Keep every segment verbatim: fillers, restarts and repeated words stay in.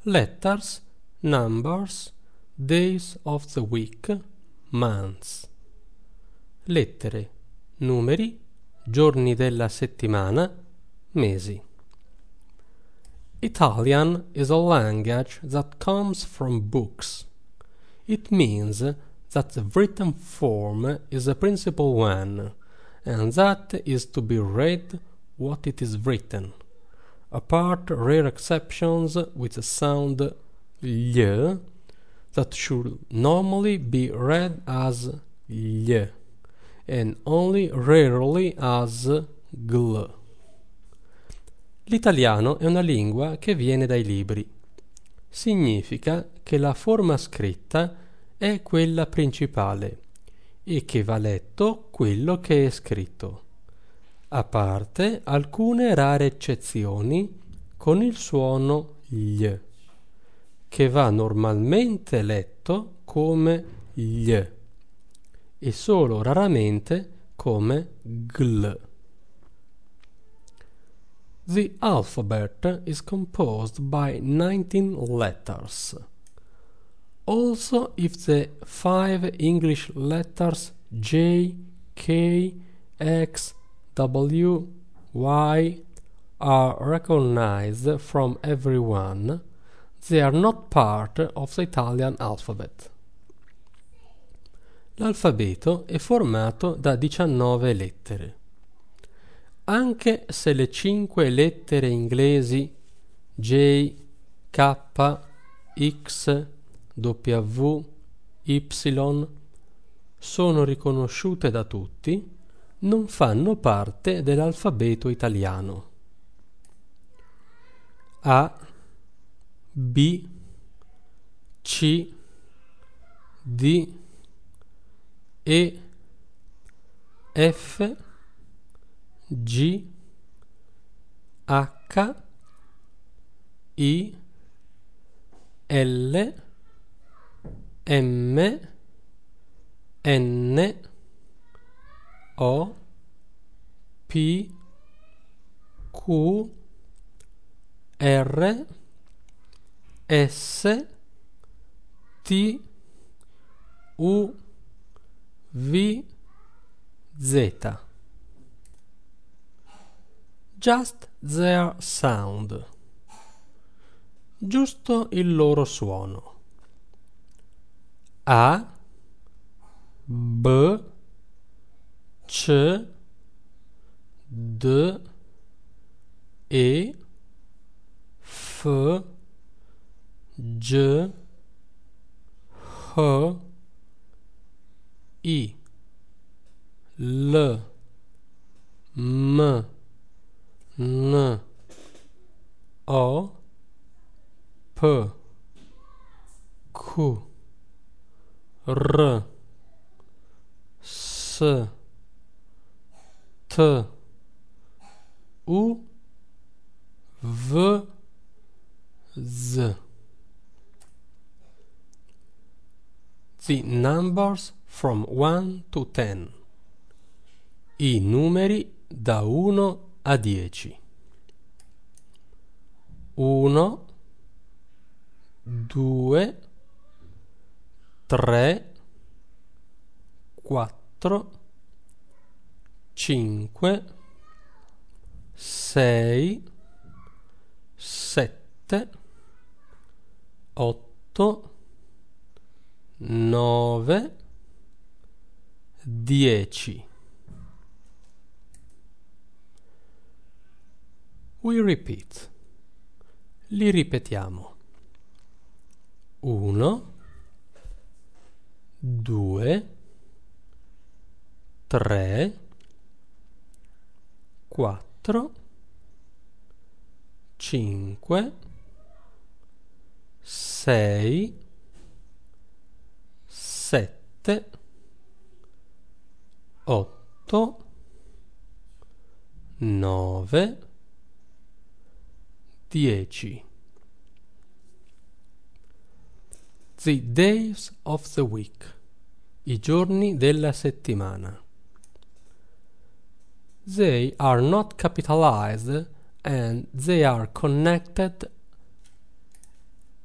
letters, numbers, days of the week, months. Lettere, numeri, giorni della settimana, mesi. Italian is a language that comes from books. It means that the written form is the principal one, and that is to be read what it is written, apart rare exceptions with the sound ll that should normally be read as gl, and only rarely as gl. L'italiano è una lingua che viene dai libri. Significa che la forma scritta è quella principale e che va letto quello che è scritto, a parte alcune rare eccezioni con il suono gl, che va normalmente letto come gl e solo raramente come gl. The alphabet is composed by nineteen letters. Also, if the five English letters J, K, X, W, Y are recognized from everyone, they are not part of the Italian alphabet. L'alfabeto è formato da diciannove lettere. Anche se le cinque lettere inglesi J, K, X, W, Y sono riconosciute da tutti, non fanno parte dell'alfabeto italiano. A, B, C, D, E, F, G, H, I, L, M, N, O, P, Q, R, S, T, U, V, Z. Just their sound. Giusto il loro suono. A, B, C, D, E, F, G, H, I, L, M, N, O, P, Q, R, S, T, U, V, Z. The numbers from one to ten. I numeri da uno a dieci. uno, due, tre, quattro, cinque, sei, sette, otto, nove, dieci. We repeat. Li ripetiamo. uno, due, tre, quattro, cinque, sei, sette, otto, nove, dieci. The days of the week. I giorni della settimana. They are not capitalized and they are connected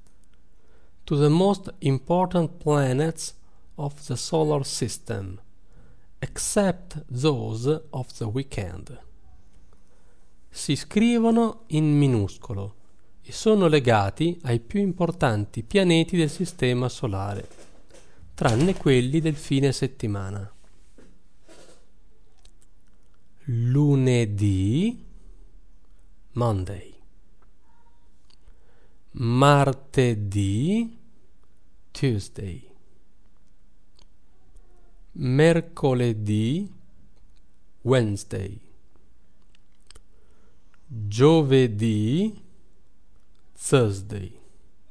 to the most important planets of the solar system, except those of the weekend. Si scrivono in minuscolo e sono legati ai più importanti pianeti del Sistema Solare, tranne quelli del fine settimana. Lunedì, Monday. Martedì, Tuesday. Mercoledì, Wednesday. Giovedì, Thursday.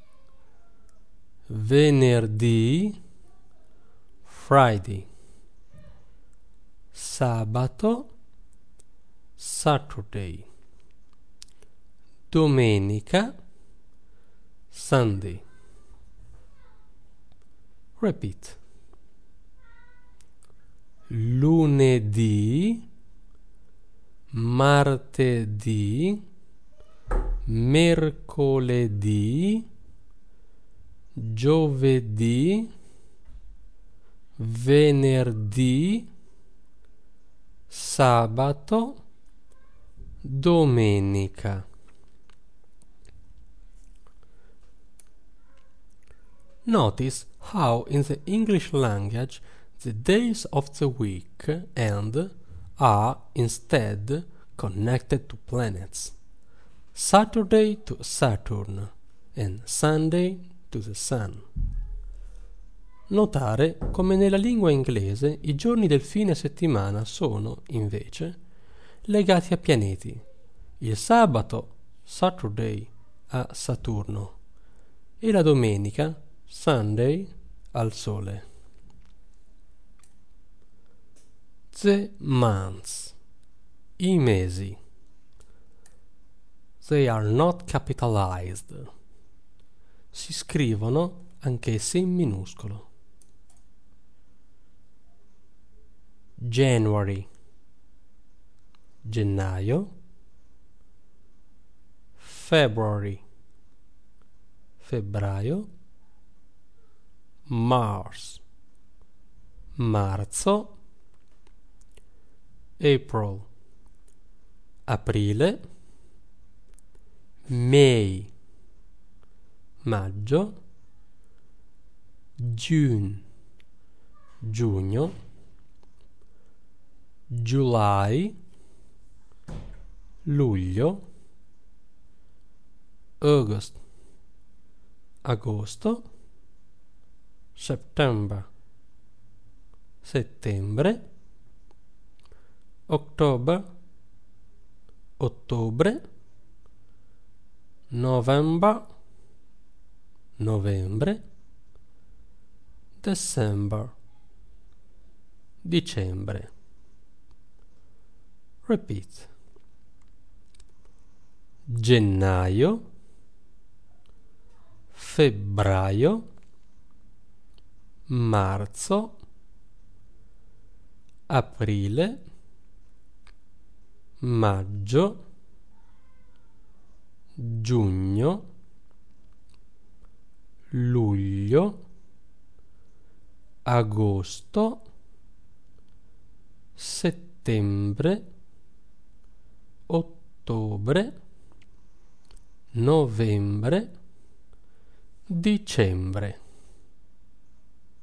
Venerdì, Friday. Sabato, Saturday. Domenica, Sunday. Repeat. Lunedì, martedì, mercoledì, giovedì, venerdì, sabato, domenica. Notice how in the English language the days of the week end are instead connected to planets. Saturday to Saturn and Sunday to the Sun. Notare come nella lingua inglese i giorni del fine settimana sono, invece, legati a pianeti. Il sabato, Saturday, a Saturno, e la domenica, Sunday, al Sole. The months. I mesi. They are not capitalized. Si scrivono anch'essi in minuscolo. January. Gennaio. February. Febbraio. Mars. Marzo. April. Aprile. May. Maggio. June. Giugno. July. Luglio. August. Agosto. September. Settembre. October. Ottobre. November. Novembre. December. Dicembre. Repeat. Gennaio. Febbraio. Marzo. Aprile. Maggio. Giugno. Luglio. Agosto. Settembre. Ottobre. Novembre. Dicembre.